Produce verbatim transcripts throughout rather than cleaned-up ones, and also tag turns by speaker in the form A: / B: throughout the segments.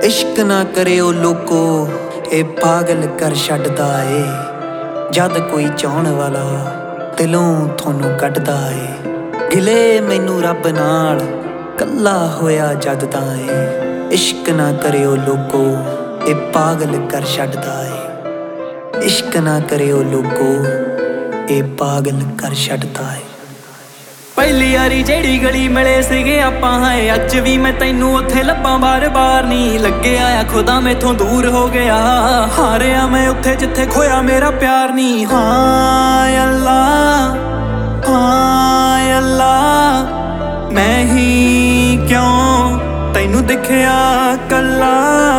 A: इश्क ना करियो लोको ए पागल कर छड्डदा ए। जद कोई चाहण वाला दिलों थोनू कड्डदा ए। गिले मैनू रब नाल कल्ला होया जद तां ए। इश्क ना करियो लोको ए पागल कर छड्डदा ए। इश्क ना करियो लोको ए पागल कर छड्डदा ए।
B: पहली यारी जेड़ी गली मिले सीगे आपां हाए अज भी मैं तैनू उत्थे लब्बां बार बार नी लगे आया खुदा मैथों दूर हो गया। हारिया मैं उत्थे जिथे खोया मेरा प्यार नी। हाय अल्लाह हाय अल्लाह मैं ही क्यों तैनू दिखया कल्ला।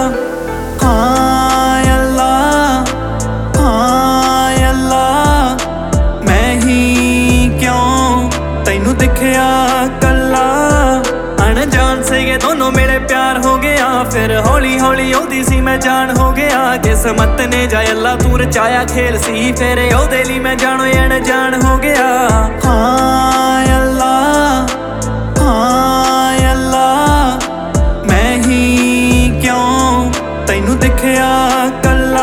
B: हाय अल्लाह हाय अल्लाह मैं ही क्यों तैनू दिखया कल्ला। अनजान से ये दोनों मेरे प्यार हो गया फिर हौली हौली ओदी सी मैं जान हो गया। किस्मत ने जाए अल्लाह तू रचाया खेल सी फिर ओदे लई मैं जानो अनजान हो गया। हाय अल्लाह हाय अल्लाह मैं ही क्यों तैनू दिखया कल्ला।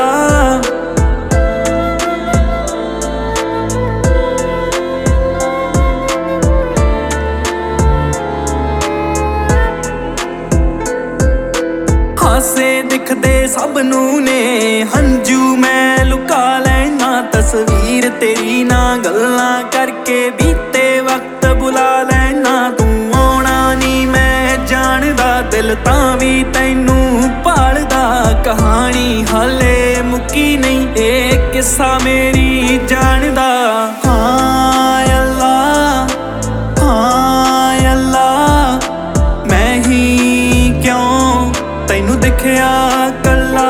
B: हासे दिखदे सब नू ने हंजू मैं लुका लेना तस्वीर तेरी ना गल्लां करके बीते वक्त बुला लेना। तू आउणा नी मैं जानदा दिल तां भी तैनू भालदा। कहानी हाले मुक्की नहीं ए किस्सा मेरी जानदा। हाय अल्लाह हाय अल्लाह मैं ही क्यों तैनू दिखया कल्ला।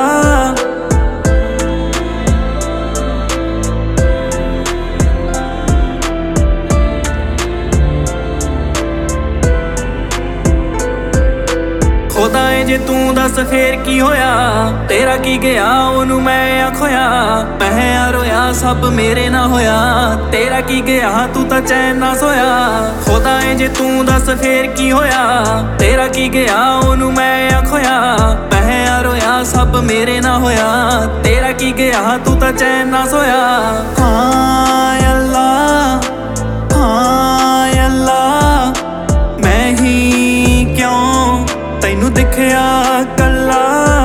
B: खुदा है जे तू दस फेर की होया तेरा की गया ओनू मैं आखोया। मैं रोया सब मेरे ना होया तेरा की गया तू तां चैन ना सोया। खुदा है जे तू दस फेर की होया तेरा की गया ओनू मैं आखोया। मैं रोया सब मेरे ना होया तेरा की गया तू तां चैन ना सोया। हाय अल्लाह हाय अल्लाह मैं ही क्यों तैनू दिखया कल्ला।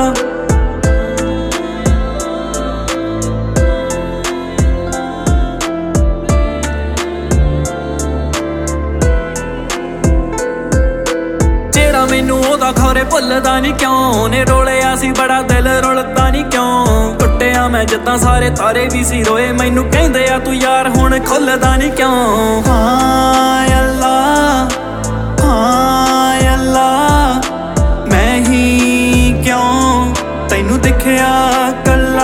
B: जेड़ा मैनू ओदा खौरे भुलदा नी क्यों ने रोलिया सी बड़ा दिल रुलदा नी क्यों। टुटिया मैं जिद्दां सारे तारे भी सी रोए मैनू कहंदे आ तू यार हुण खुलदा नी क्यों। हाय अल्लाह हाय अल्लाह मैं ही क्यों तैनू दिखया कल्ला।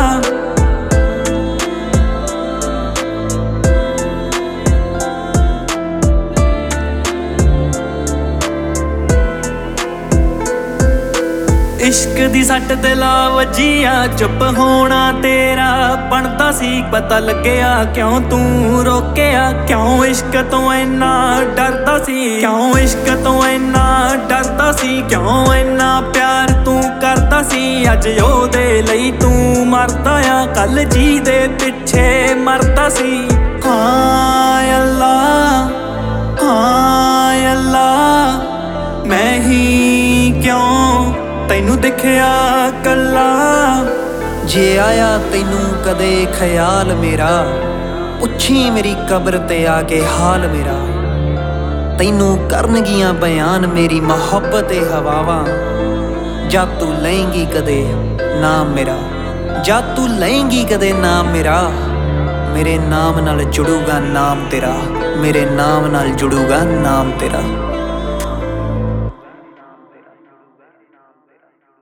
B: इश्क दी सट ते ला वजिया चुप होना तेरा बनता सी पता लगया क्यों तू रोकया। क्यों इश्क तो इन्ना डरदा सी क्यों इश्क तो इन्ना डरदा सी क्यों इन्ना प्यार तू करदा सी। अज ओदे लई तू मरदा आ कल जी दे पिछे मरदा सी। हाय अल्लाह हाय अल्लाह मैं ही क्यों तैनू दिखया कल्ला।
A: जे आया तैनू कदे ख्याल मेरा पुछी मेरी कब्र ते आके हाल मेरा। तैनू करनगियां बयान मेरी मोहब्बत ए हवावां। जा तू लएंगी कदे नाम मेरा जा तू लएंगी कदे नाम मेरा। मेरे नाम नाल जुड़ूगा नाम तेरा मेरे नाम नाल जुड़ूगा नाम तेरा।